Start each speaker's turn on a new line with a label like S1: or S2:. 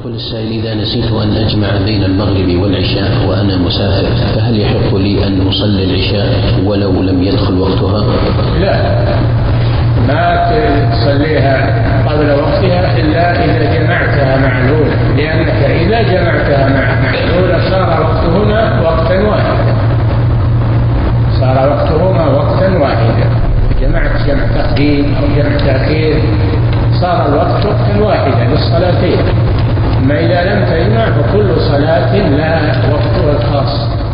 S1: يقول السائل: إذا نسيت أن أجمع بين المغرب والعشاء وأنا مسافر فهل يحق لي أن أصلي العشاء ولو لم يدخل وقتها؟
S2: لا، ما تصليها قبل وقتها إلا إذا جمعتها مع الأولى، لأنك إذا جمعتها مع الأولى صار وقتهما وقتا واحدا، صار وقتهما وقتا واحدا. جمعت جمع تقديم أو جمع تأخير صار الوقت وقتا واحدا للصلاتين. أما إذا لم تجمع فكل صلاة لها وقتها الخاص.